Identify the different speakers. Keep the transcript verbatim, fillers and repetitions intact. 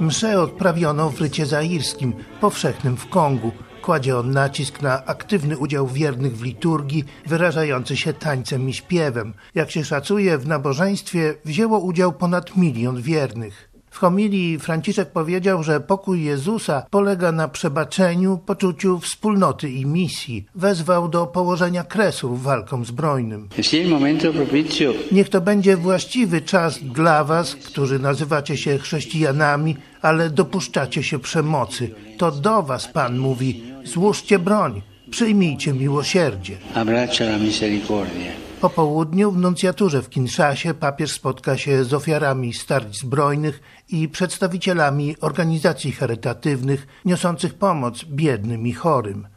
Speaker 1: Mszę odprawiono w rycie zairskim, powszechnym w Kongu. Kładzie on nacisk na aktywny udział wiernych w liturgii, wyrażający się tańcem i śpiewem. Jak się szacuje, w nabożeństwie wzięło udział ponad milion wiernych. W homilii Franciszek powiedział, że pokój Jezusa polega na przebaczeniu, poczuciu wspólnoty i misji. Wezwał do położenia kresu walkom zbrojnym. Niech to będzie właściwy czas dla was, którzy nazywacie się chrześcijanami, ale dopuszczacie się przemocy. To do was Pan mówi: złóżcie broń, przyjmijcie miłosierdzie. Po południu w nuncjaturze w Kinszasie papież spotka się z ofiarami starć zbrojnych i przedstawicielami organizacji charytatywnych niosących pomoc biednym i chorym.